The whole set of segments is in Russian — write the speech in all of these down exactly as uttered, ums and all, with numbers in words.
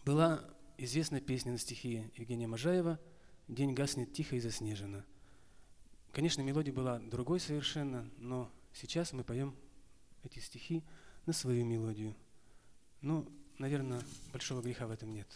Была известная песня на стихи Евгения Можаева «День гаснет тихо и заснежено». Конечно, мелодия была другой совершенно, но сейчас мы поем эти стихи на свою мелодию. Ну, наверное, большого греха в этом нет.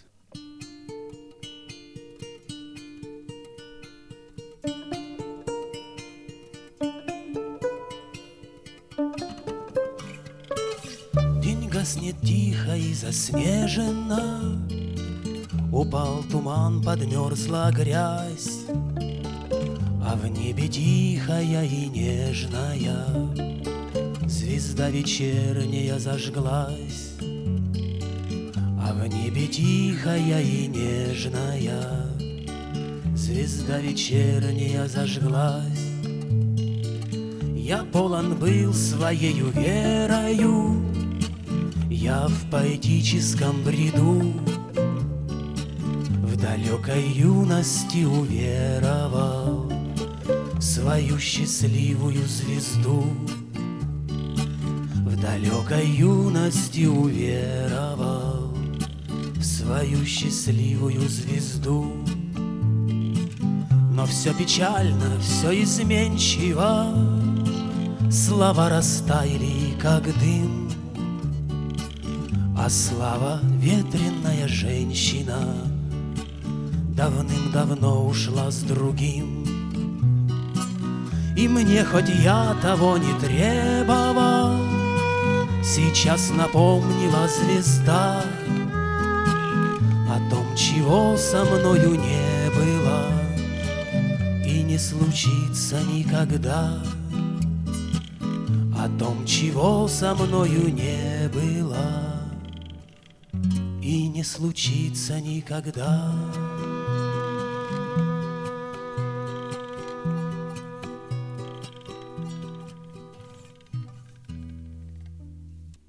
День гаснет тихо и заснеженно, упал туман, подмерзла грязь, а в небе тихая и нежная звезда вечерняя зажглась. А в небе тихая и нежная звезда вечерняя зажглась. Я полон был своею верою, я в поэтическом бреду в далекой юности уверовал в свою счастливую звезду. В далекой юности уверовал в свою счастливую звезду. Но все печально, все изменчиво, слова растаяли, как дым, а слава ветреная женщина давным-давно ушла с другим. И мне, хоть я того не требовал, сейчас напомнила звезда о том, чего со мною не было и не случится никогда. О том, чего со мною не было и не случится никогда.